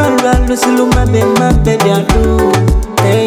Ralo siluma be mabe diadu. Hey,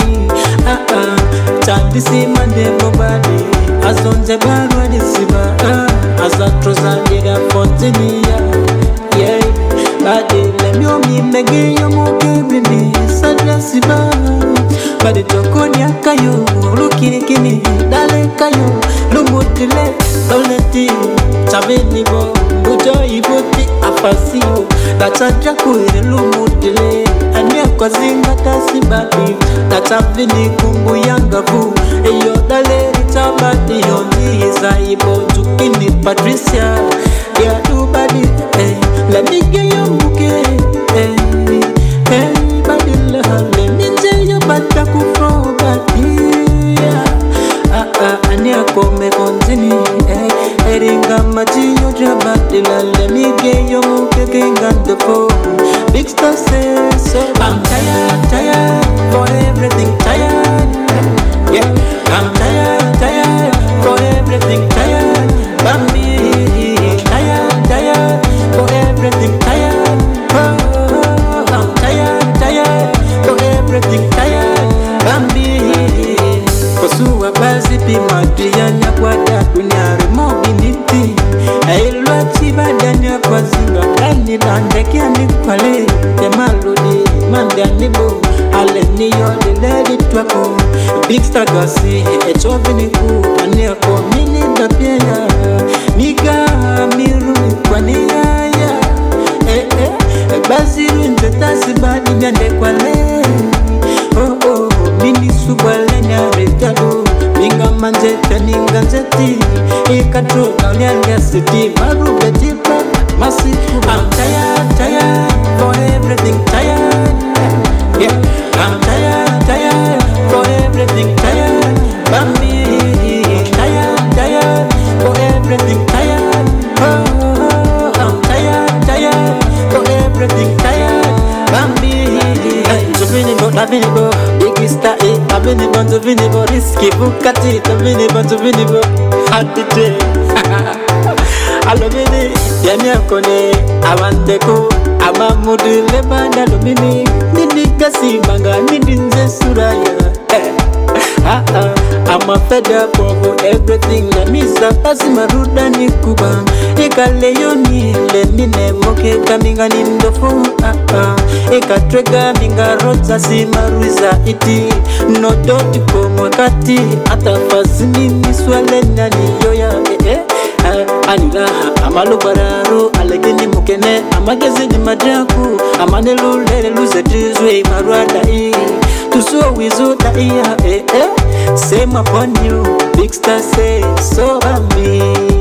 Tadisi mande bobadi. Azonze barwa disiba. Azatroza diga fontinia. Yeah, badi lemyo mi mege yo mokebini sadrasiba. Badi tokoni akayo, lukini kini dale kayo, lumutile doleti, chaveni bo, mujo iboti afasio, dachaja kuire lumutile, ania kwa zinga tasibadi, dachavini kumbu yangavu, eyo dale ritabadi yonzi iza ibo tukini Patricia, ya dubadi, let me get your bouquet, badi la, let me tell you bada kufro badi, ania kome konzini, eringa maji yo jabadi la, let me get your bouquet king on the phone. Big Star says so, I'm tired for everything, tired. Yeah, I'm tired for everything, tired. Bambi, tired for everything, tired. Oh, I'm tired for everything, tired. Bambi, kosuwa bazi pimadiyanya kwa dakunyare mobility. Ailwa chibadanya kwa zinga kani dandekia ni kwale temalodi mandanibo aleni yode lady twako Big Star gasi echovini ku aniako mini dapia niga miru kwa niyaya baziru nzetasi badi nyande kwale oh mini subwale nyaretalo minga manjete ninga nzeti ikatro kaulianga city maru betipa masiku I'm tired for everything, tired. Yeah, I'm tired for everything, tired. Bambi, tired for everything, tired. Oh, I'm tired for everything, tired. Bambi, Tavinibo, Big Star, Tavinibo, Risky, Bukati, Tavinibo, Happy day. Alomini, yamia kone, awandeko, amamudu lebanda lomini, nini kasi manga, nini nze suraya. I'm a fed up of everything. Let me sapasi maruda ni kuba. Eka leoni le mine moke kaminga nindofo. Eka trega minga roza si maruiza iti. No doti komo kati ata fasini niswale nani yoya. Anila amalu bararo alegeni mukene amagezi ni majaku amanelu lele luze tizwe marwada tuso wizo da same upon you Big Star say so about me.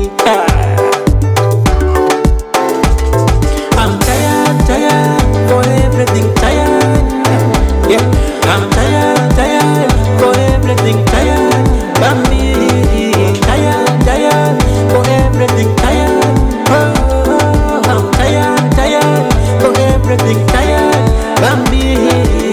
I'm tired for everything, tired. Yeah, I'm tired for everything, tired. Bambi, tired for everything, tired. Oh, I'm tired for everything, tired. Bambi.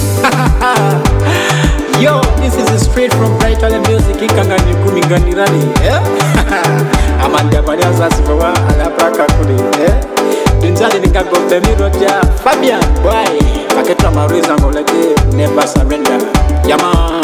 Yo, this is straight from Bright Talent Music. Ikangani kuminganirani, Amanda Maria Zasibawa, Alapaka Kudi, Dinzali Nikagote Miroja, Fabian, why? Paketra Mariza Molete, never surrender. Yama.